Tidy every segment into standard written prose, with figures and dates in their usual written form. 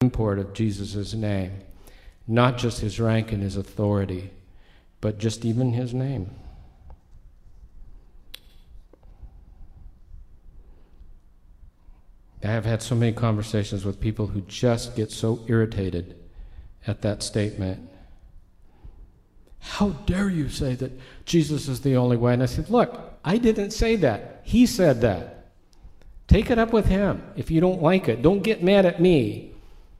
import of Jesus' name. Not just his rank and his authority, but just even his name. I have had so many conversations with people who just get so irritated at that statement. How dare you say that Jesus is the only way? And I said, look, I didn't say that. He said that. Take it up with him. If you don't like it, don't get mad at me.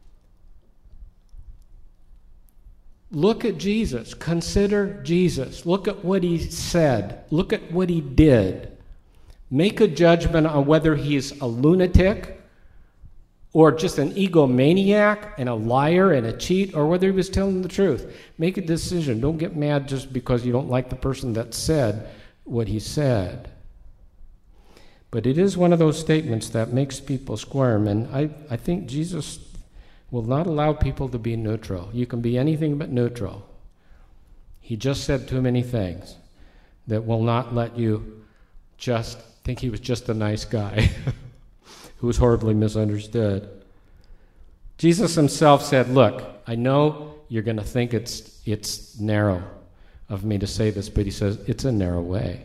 Look at Jesus. Consider Jesus. Look at what he said. Look at what he did. Make a judgment on whether he's a lunatic or just an egomaniac and a liar and a cheat, or whether he was telling the truth. Make a decision. Don't get mad just because you don't like the person that said what he said. But it is one of those statements that makes people squirm, and I think Jesus will not allow people to be neutral. You can be anything but neutral. He just said too many things that will not let you just think he was just a nice guy who was horribly misunderstood. Jesus himself said, look, I know you're going to think it's narrow of me to say this, but he says, it's a narrow way.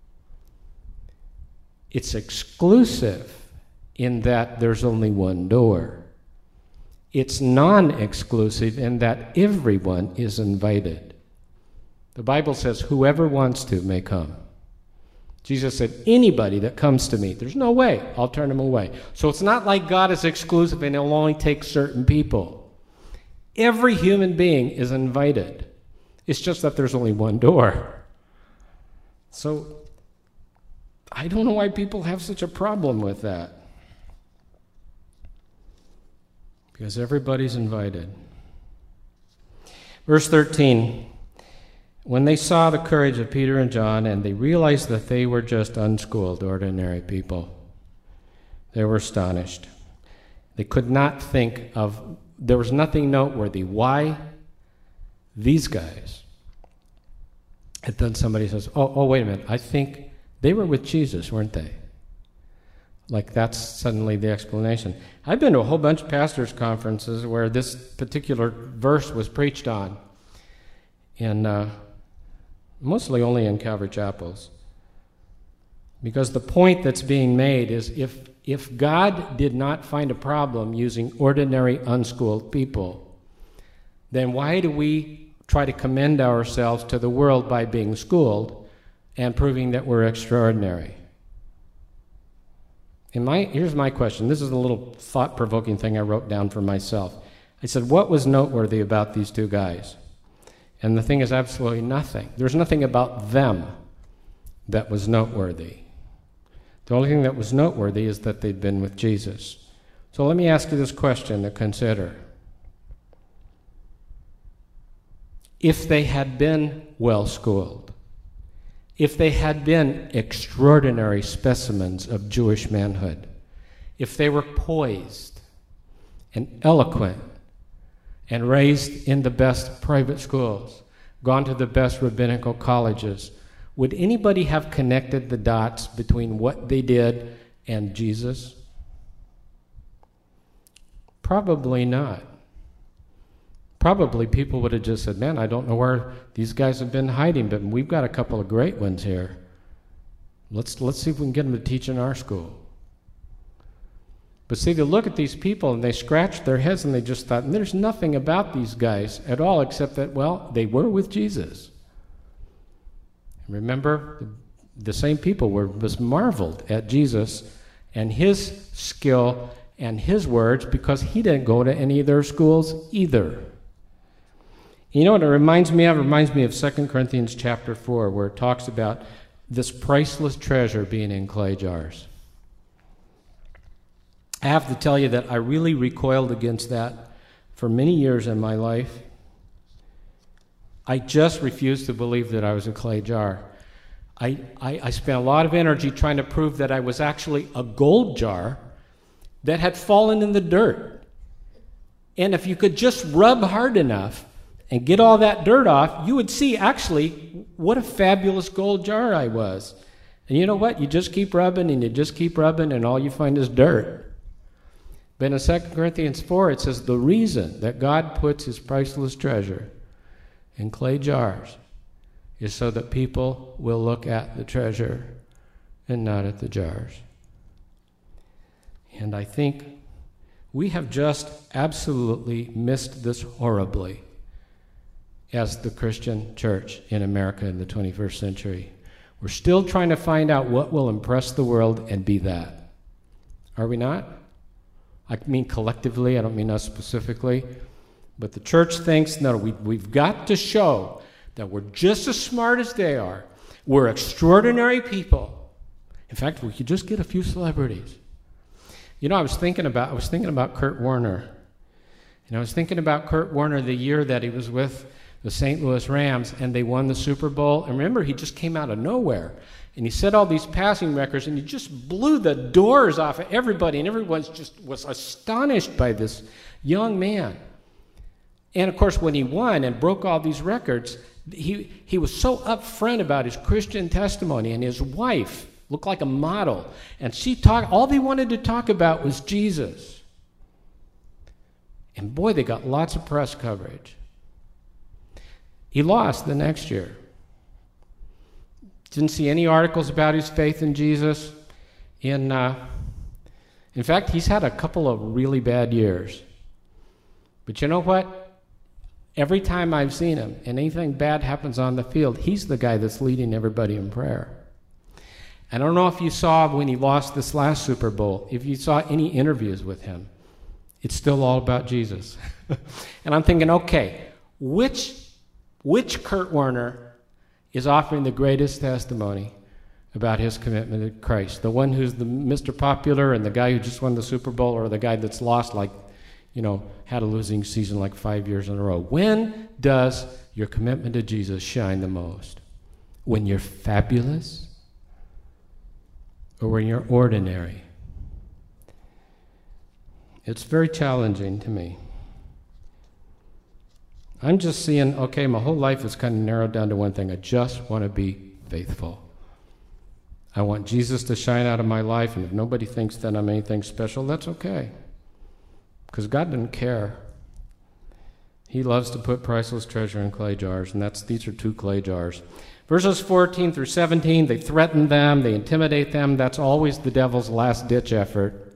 It's exclusive in that there's only one door. It's non-exclusive in that everyone is invited. The Bible says, whoever wants to may come. Jesus said, anybody that comes to me, there's no way I'll turn them away. So it's not like God is exclusive and he'll only take certain people. Every human being is invited. It's just that there's only one door. So I don't know why people have such a problem with that. Because everybody's invited. Verse 13. When they saw the courage of Peter and John, and they realized that they were just unschooled, ordinary people, they were astonished. They could not think of, there was nothing noteworthy. Why these guys? And then somebody says, oh, wait a minute, I think they were with Jesus, weren't they? Like that's suddenly the explanation. I've been to a whole bunch of pastors' conferences where this particular verse was preached on. And mostly only in Calvary chapels. Because the point that's being made is if God did not find a problem using ordinary, unschooled people, then why do we try to commend ourselves to the world by being schooled and proving that we're extraordinary? Here's my question. This is a little thought-provoking thing I wrote down for myself. I said, what was noteworthy about these two guys? And the thing is absolutely nothing. There's nothing about them that was noteworthy. The only thing that was noteworthy is that they'd been with Jesus. So let me ask you this question to consider. If they had been well-schooled, if they had been extraordinary specimens of Jewish manhood, if they were poised and eloquent, and raised in the best private schools, gone to the best rabbinical colleges, would anybody have connected the dots between what they did and Jesus? Probably not. Probably people would have just said, man, I don't know where these guys have been hiding, but we've got a couple of great ones here. Let's see if we can get them to teach in our school. But see, they look at these people and they scratch their heads and they just thought, there's nothing about these guys at all except that, well, they were with Jesus. Remember, the same people was marveled at Jesus and his skill and his words because he didn't go to any of their schools either. You know what it reminds me of? It reminds me of 2 Corinthians chapter 4, where it talks about this priceless treasure being in clay jars. I have to tell you that I really recoiled against that for many years in my life. I just refused to believe that I was a clay jar. I spent a lot of energy trying to prove that I was actually a gold jar that had fallen in the dirt. And if you could just rub hard enough and get all that dirt off, you would see actually what a fabulous gold jar I was. And you know what? You just keep rubbing and you just keep rubbing and all you find is dirt. But in 2 Corinthians 4, it says the reason that God puts his priceless treasure in clay jars is so that people will look at the treasure and not at the jars. And I think we have just absolutely missed this horribly as the Christian church in America in the 21st century. We're still trying to find out what will impress the world and be that. Are we not? I mean collectively, I don't mean us specifically. But the church thinks, no, we've got to show that we're just as smart as they are. We're extraordinary people. In fact, we could just get a few celebrities. You know, I was thinking about Kurt Warner. And I was thinking about Kurt Warner the year that he was with the St. Louis Rams and they won the Super Bowl. And remember, he just came out of nowhere. And he set all these passing records and he just blew the doors off of everybody. And everyone just was astonished by this young man. And of course, when he won and broke all these records, he was so upfront about his Christian testimony, and his wife looked like a model. And all they wanted to talk about was Jesus. And boy, they got lots of press coverage. He lost the next year. Didn't see any articles about his faith in Jesus. In fact, he's had a couple of really bad years. But you know what? Every time I've seen him and anything bad happens on the field, he's the guy that's leading everybody in prayer. I don't know if you saw when he lost this last Super Bowl, if you saw any interviews with him, it's still all about Jesus. And I'm thinking, okay, which Kurt Warner is offering the greatest testimony about his commitment to Christ? The one who's the Mr. Popular and the guy who just won the Super Bowl, or the guy that's lost had a losing season like 5 years in a row? When does your commitment to Jesus shine the most? When you're fabulous or when you're ordinary? It's very challenging to me. I'm just seeing, okay, my whole life is kind of narrowed down to one thing. I just want to be faithful. I want Jesus to shine out of my life, and if nobody thinks that I'm anything special, that's okay. Because God doesn't care. He loves to put priceless treasure in clay jars, and these are 2 clay jars. Verses 14 through 17, they threaten them, they intimidate them. That's always the devil's last-ditch effort.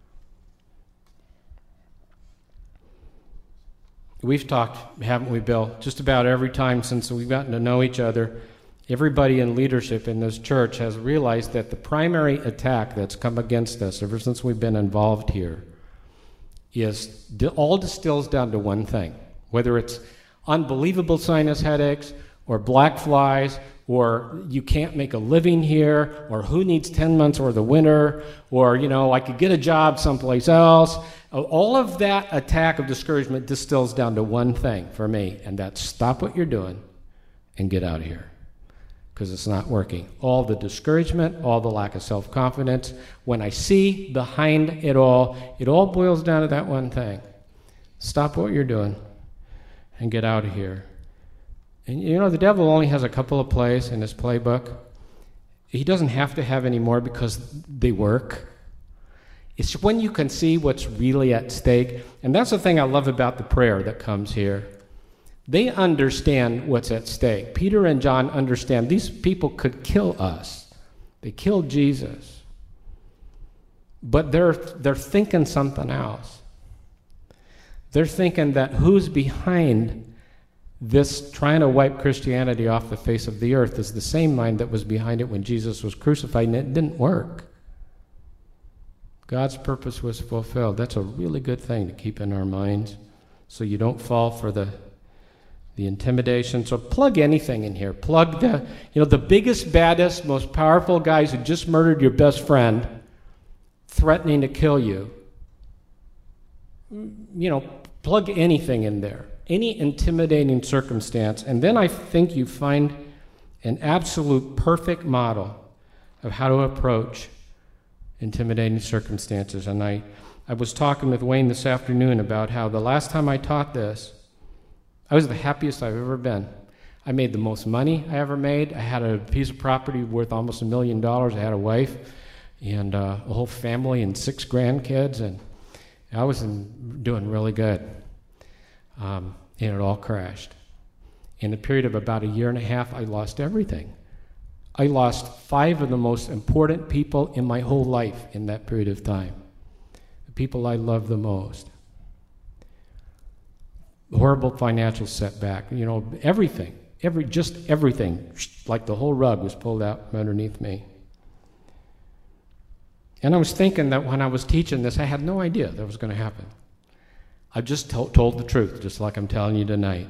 We've talked, haven't we, Bill, just about every time since we've gotten to know each other. Everybody in leadership in this church has realized that the primary attack that's come against us ever since we've been involved here all distills down to one thing. Whether it's unbelievable sinus headaches, or black flies, or you can't make a living here, or who needs 10 months or the winter, or, I could get a job someplace else. All of that attack of discouragement distills down to one thing for me, and that's stop what you're doing and get out of here. Because it's not working. All the discouragement, all the lack of self-confidence, when I see behind it all boils down to that one thing. Stop what you're doing and get out of here. And the devil only has a couple of plays in his playbook. He doesn't have to have any more because they work. It's when you can see what's really at stake. And that's the thing I love about the prayer that comes here. They understand what's at stake. Peter and John understand these people could kill us. They killed Jesus. But they're thinking something else. They're thinking that who's behind this trying to wipe Christianity off the face of the earth is the same mind that was behind it when Jesus was crucified, and it didn't work. God's purpose was fulfilled. That's a really good thing to keep in our minds so you don't fall for the intimidation. So plug anything in here. Plug the biggest, baddest, most powerful guys who just murdered your best friend, threatening to kill you. Plug anything in there. Any intimidating circumstance. And then I think you find an absolute perfect model of how to approach intimidating circumstances. And I was talking with Wayne this afternoon about how the last time I taught this, I was the happiest I've ever been. I made the most money I ever made. I had a piece of property worth almost $1 million. I had a wife and a whole family and 6 grandkids. I was doing really good, and it all crashed. In a period of about a year and a half, I lost everything. I lost 5 of the most important people in my whole life in that period of time. The people I love the most. Horrible financial setback, everything. Everything, like the whole rug was pulled out from underneath me. And I was thinking that when I was teaching this, I had no idea that was going to happen. I just told the truth, just like I'm telling you tonight.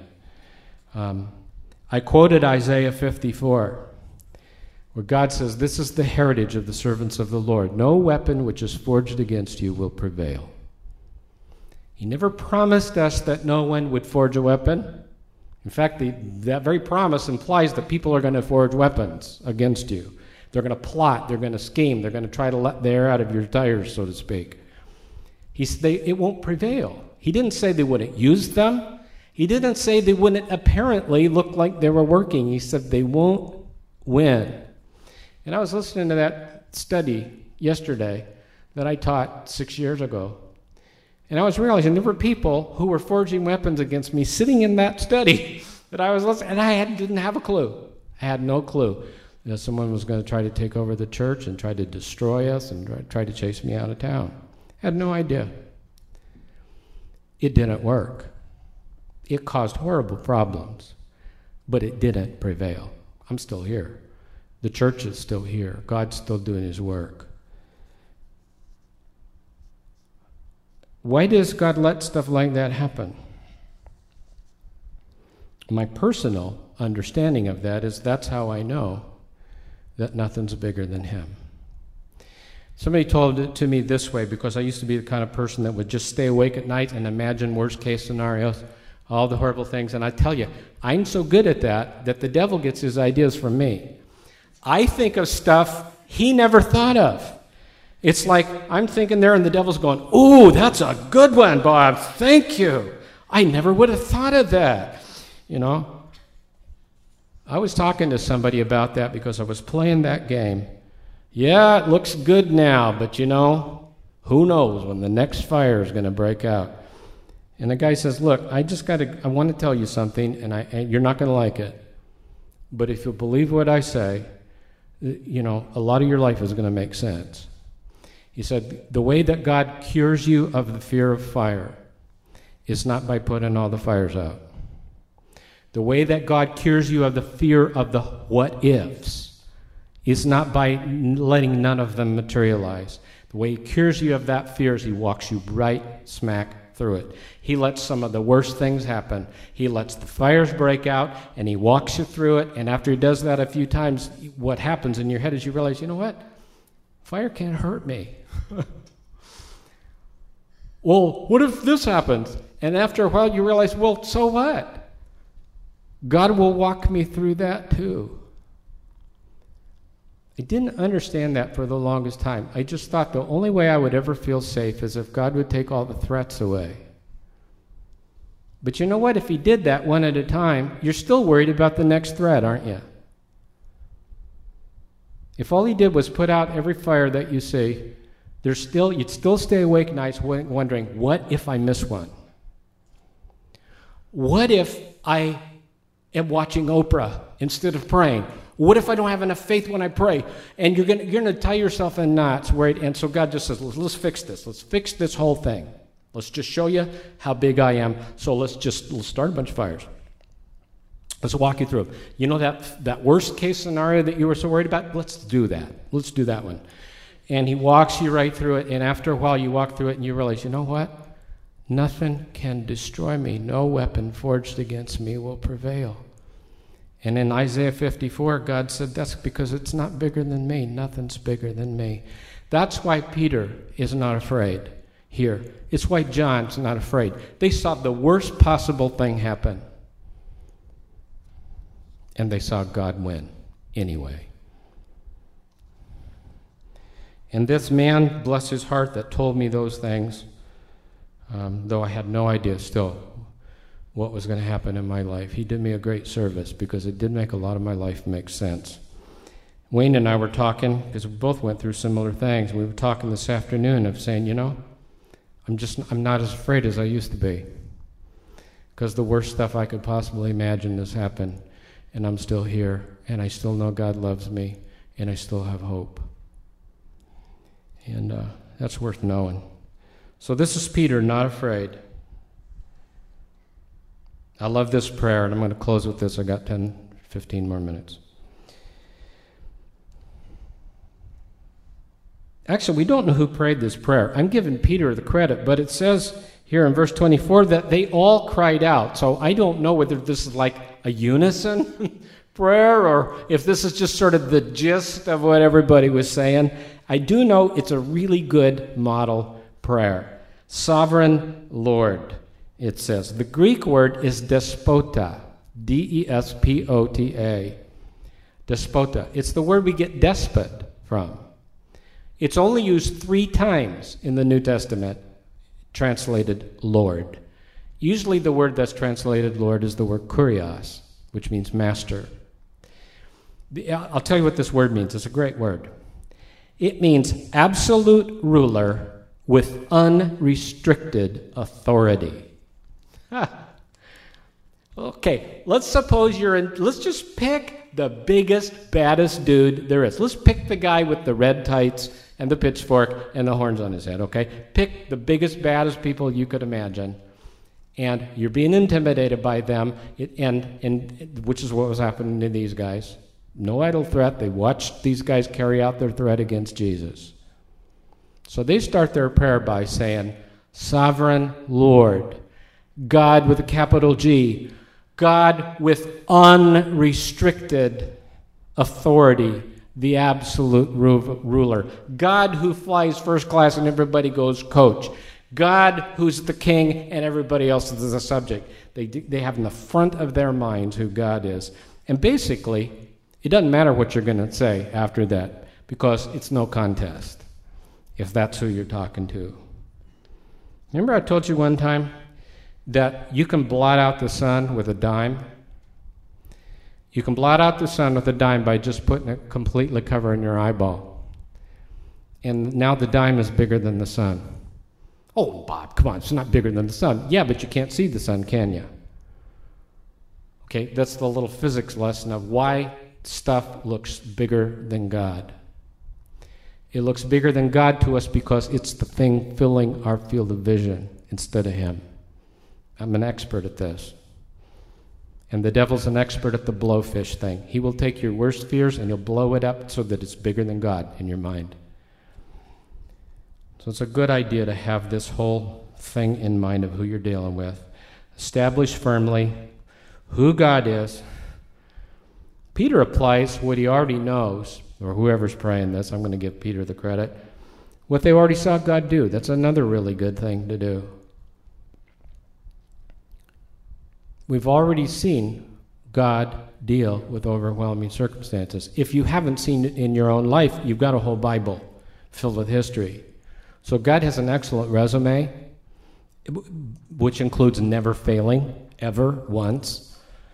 I quoted Isaiah 54, where God says, "This is the heritage of the servants of the Lord. No weapon which is forged against you will prevail." He never promised us that no one would forge a weapon. In fact, that very promise implies that people are going to forge weapons against you. They're going to plot, they're going to scheme, they're going to try to let the air out of your tires, so to speak. It won't prevail. He didn't say they wouldn't use them. He didn't say they wouldn't apparently look like they were working. He said they won't win. And I was listening to that study yesterday that I taught 6 years ago. And I was realizing there were people who were forging weapons against me sitting in that study that I was listening, and I didn't have a clue. I had no clue that someone was going to try to take over the church and try to destroy us and try to chase me out of town. I had no idea. It didn't work. It caused horrible problems, but it didn't prevail. I'm still here. The church is still here. God's still doing his work. Why does God let stuff like that happen? My personal understanding of that is that's how I know that nothing's bigger than him. Somebody told it to me this way, because I used to be the kind of person that would just stay awake at night and imagine worst-case scenarios, all the horrible things. And I tell you, I'm so good at that the devil gets his ideas from me. I think of stuff he never thought of. It's like I'm thinking there and the devil's going, "Ooh, that's a good one, Bob. Thank you. I never would have thought of that." I was talking to somebody about that because I was playing that game. Yeah, it looks good now, but who knows when the next fire is going to break out. And the guy says, "Look, I want to tell you something, and you're not going to like it. But if you'll believe what I say, a lot of your life is going to make sense." He said, "The way that God cures you of the fear of fire is not by putting all the fires out. The way that God cures you of the fear of the what-ifs is not by letting none of them materialize. The way he cures you of that fear is he walks you right smack through it. He lets some of the worst things happen. He lets the fires break out, and he walks you through it. And after he does that a few times, what happens in your head is you realize, you know what? Fire can't hurt me. Well, what if this happens? And after a while you realize, well, so what? God will walk me through that too. I didn't understand that for the longest time. I just thought the only way I would ever feel safe is if God would take all the threats away. But you know what? If he did that one at a time, you're still worried about the next threat, aren't you? If all he did was put out every fire that you see, you'd still stay awake nights wondering, what if I miss one? What if I am watching Oprah instead of praying? What if I don't have enough faith when I pray? And you're going to tie yourself in knots. And so God just says, let's fix this. Let's fix this whole thing. Let's just show you how big I am. So let's start a bunch of fires. Let's walk you through them. You know that worst case scenario that you were so worried about? Let's do that. Let's do that one. And he walks you right through it. And after a while, you walk through it and you realize, you know what? Nothing can destroy me. No weapon forged against me will prevail. And in Isaiah 54, God said, that's because it's not bigger than me. Nothing's bigger than me. That's why Peter is not afraid here. It's why John's not afraid. They saw the worst possible thing happen. And they saw God win anyway. And this man, bless his heart, that told me those things, though I had no idea still what was going to happen in my life. He did me a great service because it did make a lot of my life make sense. Wayne and I were talking, because we both went through similar things. We were talking this afternoon of saying, I'm not as afraid as I used to be. Because the worst stuff I could possibly imagine has happened, and I'm still here, and I still know God loves me, and I still have hope. And that's worth knowing. So this is Peter, not afraid. I love this prayer, and I'm going to close with this. I got 10, 15 more minutes. Actually, we don't know who prayed this prayer. I'm giving Peter the credit, but it says here in verse 24 that they all cried out. So I don't know whether this is like a unison prayer or if this is just sort of the gist of what everybody was saying. I do know it's a really good model prayer. Sovereign Lord, it says. The Greek word is despota, D-E-S-P-O-T-A. Despota. It's the word we get despot from. It's only used 3 times in the New Testament, translated Lord. Usually the word that's translated Lord is the word kurios, which means master. I'll tell you what this word means. It's a great word. It means absolute ruler with unrestricted authority. Okay, let's suppose let's just pick the biggest, baddest dude there is. Let's pick the guy with the red tights and the pitchfork and the horns on his head, okay? Pick the biggest, baddest people you could imagine. And you're being intimidated by them, and which is what was happening to these guys. No idle threat. They watched these guys carry out their threat against Jesus. So they start their prayer by saying, Sovereign Lord, God with a capital G, God with unrestricted authority, the absolute ruler. God who flies first class and everybody goes coach. God who's the king and everybody else is the subject. They have in the front of their minds who God is. And basically, it doesn't matter what you're going to say after that because it's no contest if that's who you're talking to. Remember I told you one time that you can blot out the sun with a dime? You can blot out the sun with a dime by just putting it completely covering your eyeball. And now the dime is bigger than the sun. Oh, Bob, come on, it's not bigger than the sun. Yeah, but you can't see the sun, can you? Okay, that's the little physics lesson of why stuff looks bigger than God. It looks bigger than God to us because it's the thing filling our field of vision instead of Him. I'm an expert at this. And the devil's an expert at the blowfish thing. He will take your worst fears and he'll blow it up so that it's bigger than God in your mind. So it's a good idea to have this whole thing in mind of who you're dealing with. Establish firmly who God is. Peter applies what he already knows, or whoever's praying this, I'm going to give Peter the credit, what they already saw God do. That's another really good thing to do. We've already seen God deal with overwhelming circumstances. If you haven't seen it in your own life, you've got a whole Bible filled with history. So God has an excellent resume, which includes never failing, ever, once.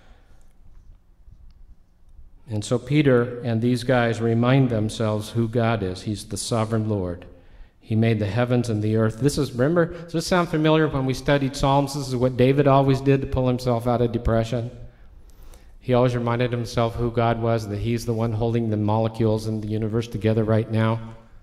And so Peter and these guys remind themselves who God is. He's the sovereign Lord. He made the heavens and the earth. Remember, does this sound familiar when we studied Psalms? This is what David always did to pull himself out of depression. He always reminded himself who God was, that he's the one holding the molecules in the universe together right now.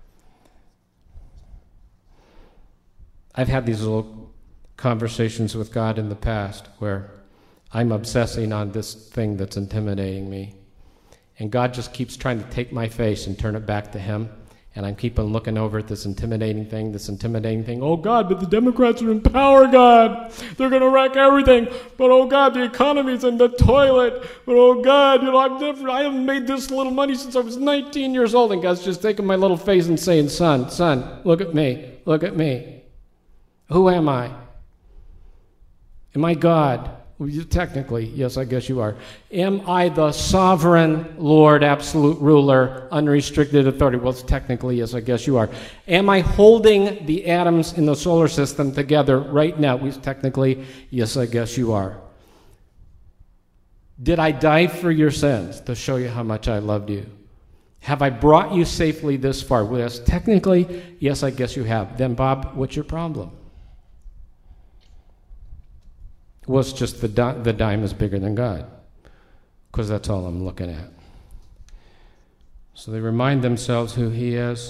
I've had these little conversations with God in the past where I'm obsessing on this thing that's intimidating me. And God just keeps trying to take my face and turn it back to Him. And I'm keeping looking over at this intimidating thing. Oh, God, but the Democrats are in power, God. They're going to wreck everything. But, oh, God, the economy's in the toilet. But, oh, God, I haven't made this little money since I was 19 years old. And God's just taking my little face and saying, son, look at me. Look at me. Who am I? Am I God? Well, technically, yes, I guess you are. Am I the sovereign Lord, absolute ruler, unrestricted authority? Well, technically, yes, I guess you are. Am I holding the atoms in the solar system together right now? Well, technically, yes, I guess you are. Did I die for your sins to show you how much I loved you? Have I brought you safely this far? Well, yes, technically, yes, I guess you have. Then, Bob, what's your problem? Well, it's just the dime is bigger than God, because that's all I'm looking at. So they remind themselves who he is.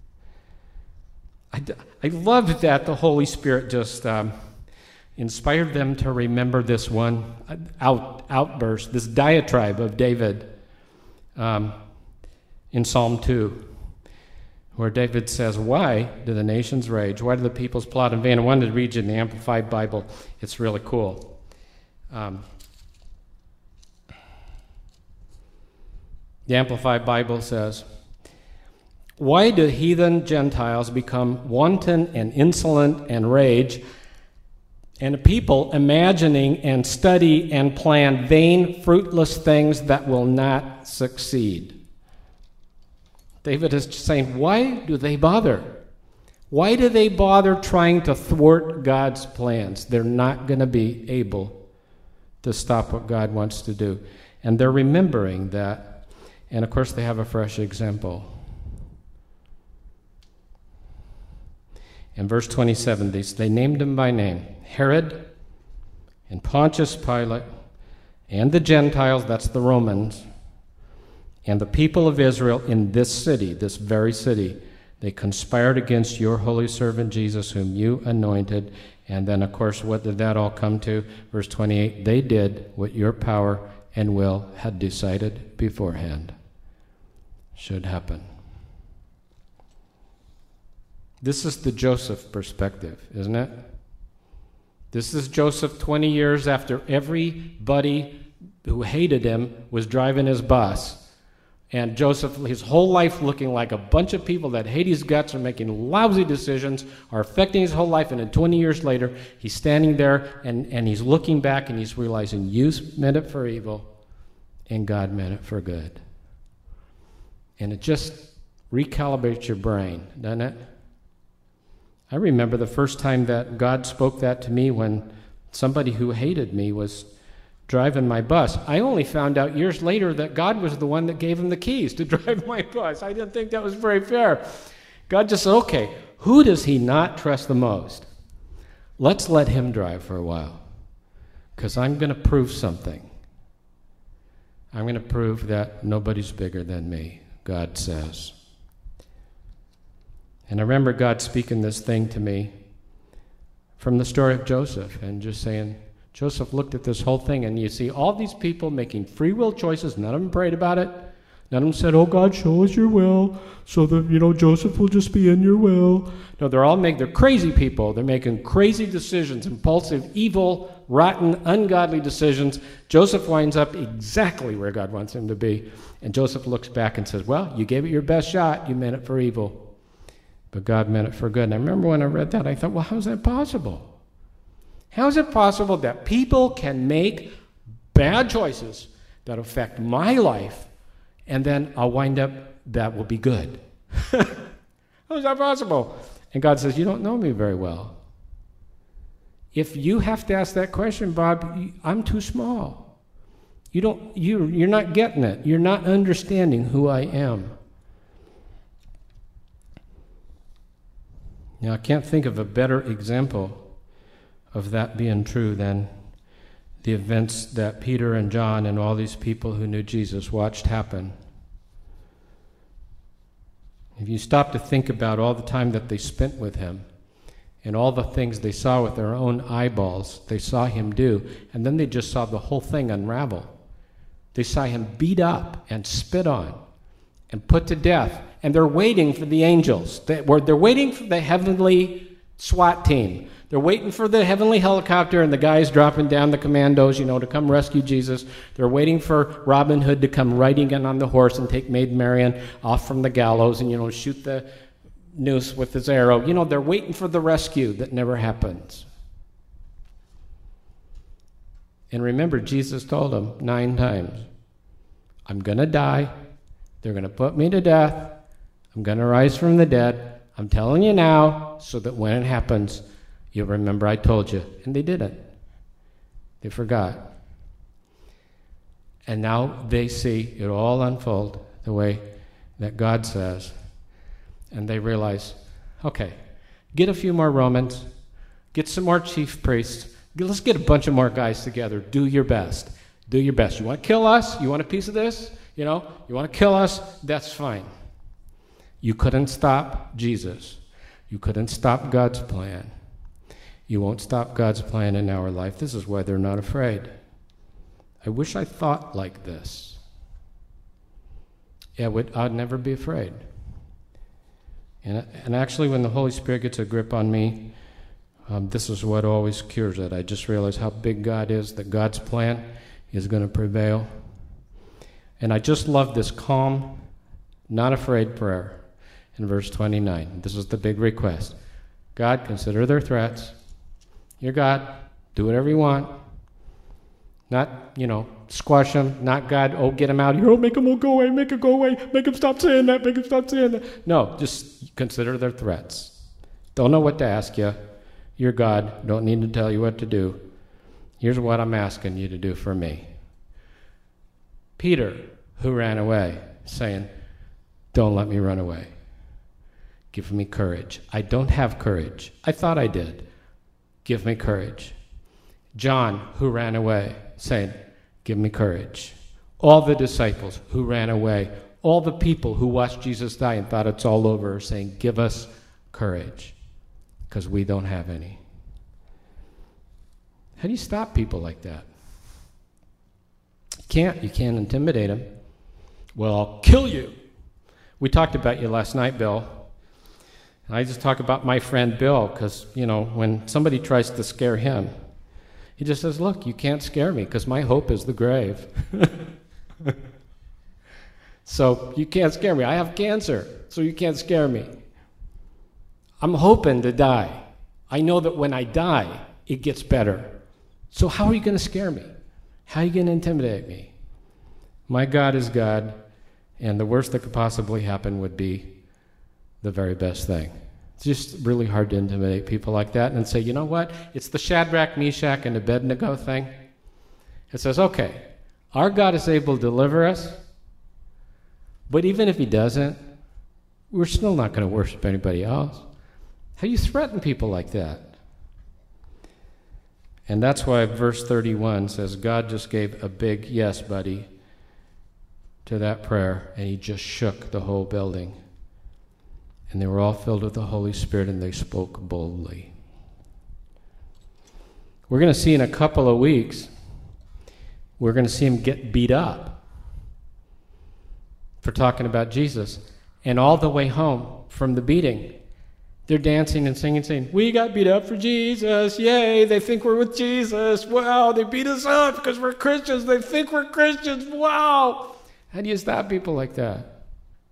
I loved that the Holy Spirit just inspired them to remember this one outburst, this diatribe of David in Psalm 2, where David says, "Why do the nations rage? Why do the peoples plot in vain?" I wanted to read you in the Amplified Bible. It's really cool. The Amplified Bible says, "Why do heathen Gentiles become wanton and insolent and rage, and a people imagining and study and plan vain, fruitless things that will not succeed?" David is saying, why do they bother? Why do they bother trying to thwart God's plans? They're not going to be able to stop what God wants to do. And they're remembering that. And of course, they have a fresh example. In verse 27, they named him by name. Herod and Pontius Pilate and the Gentiles, that's the Romans, and the people of Israel in this city, this very city, they conspired against your holy servant Jesus, whom you anointed. And then, of course, what did that all come to? Verse 28, they did what your power and will had decided beforehand should happen. This is the Joseph perspective, isn't it? This is Joseph 20 years after everybody who hated him was driving his bus. And Joseph, his whole life looking like a bunch of people that hate his guts, are making lousy decisions, are affecting his whole life. And then 20 years later, he's standing there and he's looking back and he's realizing you meant it for evil and God meant it for good. And it just recalibrates your brain, doesn't it? I remember the first time that God spoke that to me when somebody who hated me was driving my bus. I only found out years later that God was the one that gave him the keys to drive my bus. I didn't think that was very fair. God just said, okay, who does he not trust the most? Let's let him drive for a while, because I'm going to prove something. I'm going to prove that nobody's bigger than me, God says. And I remember God speaking this thing to me from the story of Joseph and just saying, Joseph looked at this whole thing, and you see all these people making free will choices. None of them prayed about it. None of them said, oh, God, show us your will so that, Joseph will just be in your will. No, they're crazy people. They're making crazy decisions, impulsive, evil, rotten, ungodly decisions. Joseph winds up exactly where God wants him to be. And Joseph looks back and says, well, you gave it your best shot. You meant it for evil. But God meant it for good. And I remember when I read that, I thought, well, how is that possible? How is it possible that people can make bad choices that affect my life, and then I'll wind up, that will be good? How is that possible? And God says, you don't know me very well. If you have to ask that question, Bob, I'm too small. You're not getting it. You're not understanding who I am. Now, I can't think of a better example of that being true than the events that Peter and John and all these people who knew Jesus watched happen. If you stop to think about all the time that they spent with him and all the things they saw with their own eyeballs, they saw him do, and then they just saw the whole thing unravel. They saw him beat up and spit on and put to death, and they're waiting for the angels. They're waiting for the heavenly SWAT team. They're waiting for the heavenly helicopter and the guys dropping down, the commandos, to come rescue Jesus. They're waiting for Robin Hood to come riding in on the horse and take Maid Marian off from the gallows and, shoot the noose with his arrow. They're waiting for the rescue that never happens. And remember, Jesus told them 9 times, I'm going to die. They're going to put me to death. I'm going to rise from the dead. I'm telling you now so that when it happens, you'll remember I told you. And they didn't. They forgot. And now they see it all unfold the way that God says. And they realize, okay, get a few more Romans, get some more chief priests, Let's get a bunch of more guys together. Do your best. Do your best. You want to kill us? You want a piece of this? You want to kill us? That's fine. You couldn't stop Jesus. You couldn't stop God's plan. You won't stop God's plan in our life. This is why they're not afraid. I wish I thought like this. Yeah, I'd never be afraid. And actually, when the Holy Spirit gets a grip on me, this is what always cures it. I just realize how big God is, that God's plan is going to prevail. And I just love this calm, not afraid prayer in verse 29. This is the big request. God, consider their threats. You're God. Do whatever you want. Not, squash them. Not God, get them out of here. Make them all go away. Make it go away. Make them stop saying that. Make them stop saying that. No, just consider their threats. Don't know what to ask you. You're God. Don't need to tell you what to do. Here's what I'm asking you to do for me. Peter, who ran away, saying, don't let me run away. Give me courage. I don't have courage. I thought I did. Give me courage. John, who ran away, saying, give me courage. All the disciples who ran away, all the people who watched Jesus die and thought it's all over, are saying, give us courage, because we don't have any. How do you stop people like that? You can't intimidate them. Well, I'll kill you. We talked about you last night, Bill. And I just talk about my friend Bill, because, when somebody tries to scare him, he just says, look, you can't scare me, because my hope is the grave. So you can't scare me. I have cancer, so you can't scare me. I'm hoping to die. I know that when I die, it gets better. So how are you going to scare me? How are you going to intimidate me? My God is God, and the worst that could possibly happen would be the very best thing. It's just really hard to intimidate people like that and say, you know what? It's the Shadrach, Meshach, and Abednego thing. It says, okay, our God is able to deliver us, but even if he doesn't, we're still not going to worship anybody else. How do you threaten people like that? And that's why verse 31 says God just gave a big yes, buddy, to that prayer, and he just shook the whole building. And they were all filled with the Holy Spirit, and they spoke boldly. We're going to see in a couple of weeks, we're going to see him get beat up for talking about Jesus. And all the way home from the beating, they're dancing and singing, saying, we got beat up for Jesus. Yay, they think we're with Jesus. Wow, they beat us up because we're Christians. They think we're Christians. Wow. How do you stop people like that?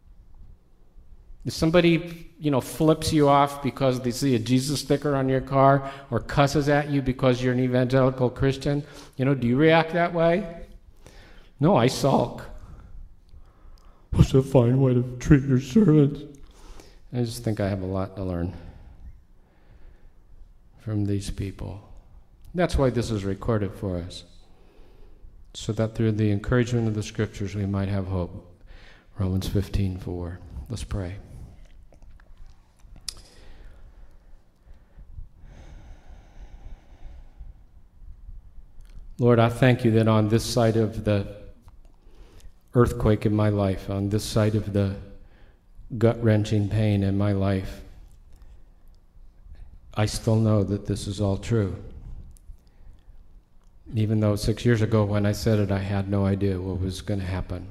If somebody, flips you off because they see a Jesus sticker on your car or cusses at you because you're an evangelical Christian, do you react that way? No, I sulk. What's a fine way to treat your servants? I just think I have a lot to learn from these people. That's why this is recorded for us, so that through the encouragement of the Scriptures we might have hope. Romans 15:4. Let's pray. Lord, I thank you that on this side of the earthquake in my life, on this side of the gut-wrenching pain in my life, I still know that this is all true. Even though 6 years ago when I said it, I had no idea what was going to happen.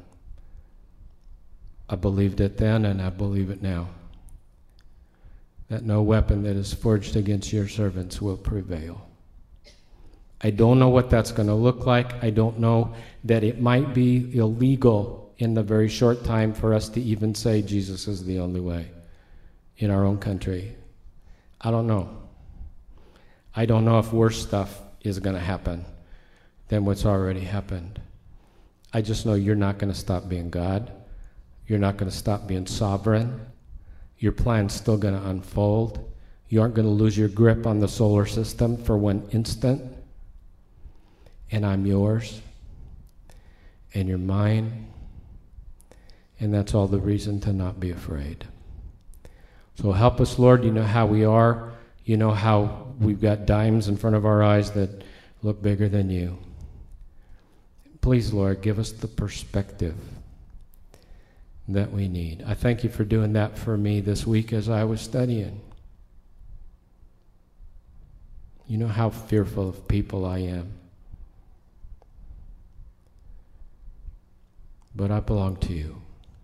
I believed it then, and I believe it now. That no weapon that is forged against your servants will prevail. I don't know what that's going to look like. I don't know that it might be illegal in the very short time for us to even say Jesus is the only way in our own country. I don't know. I don't know if worse stuff is going to happen than what's already happened. I just know you're not going to stop being God. You're not going to stop being sovereign. Your plan's still going to unfold. You aren't going to lose your grip on the solar system for 1 instant. And I'm yours. And you're mine. And that's all the reason to not be afraid. So help us, Lord. You know how we are. You know how we've got dimes in front of our eyes that look bigger than you. Please, Lord, give us the perspective that we need. I thank you for doing that for me this week as I was studying. You know how fearful of people I am. But I belong to you.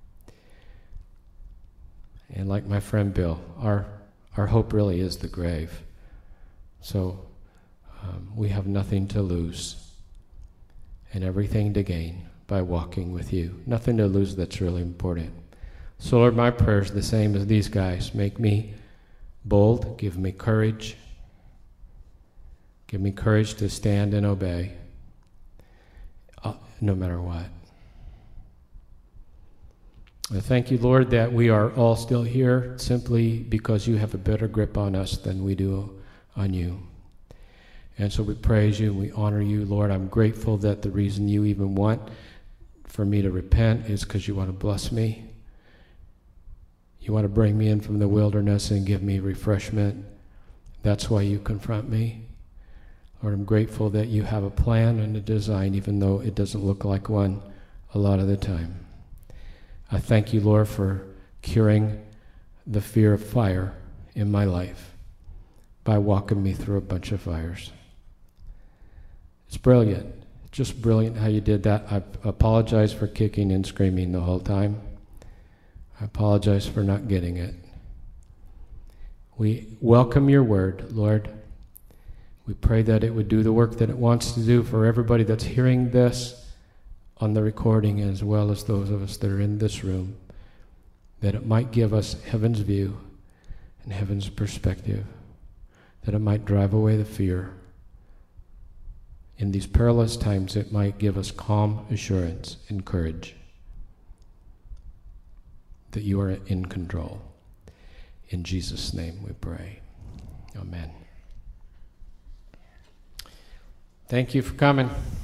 And like my friend Bill, our hope really is the grave. So we have nothing to lose and everything to gain by walking with you. Nothing to lose that's really important. So Lord, my prayer is the same as these guys. Make me bold, give me courage. Give me courage to stand and obey, no matter what. I thank you, Lord, that we are all still here simply because you have a better grip on us than we do on you. And so we praise you and we honor you, Lord. I'm grateful that the reason you even want for me to repent is because you want to bless me. You want to bring me in from the wilderness and give me refreshment. That's why you confront me. Lord, I'm grateful that you have a plan and a design, even though it doesn't look like one a lot of the time. I thank you, Lord, for curing the fear of fire in my life by walking me through a bunch of fires. It's brilliant. Just brilliant how you did that. I apologize for kicking and screaming the whole time. I apologize for not getting it. We welcome your word, Lord. We pray that it would do the work that it wants to do for everybody that's hearing this on the recording, as well as those of us that are in this room, that it might give us heaven's view and heaven's perspective, that it might drive away the fear. In these perilous times, it might give us calm assurance and courage that you are in control. In Jesus' name we pray. Amen. Thank you for coming.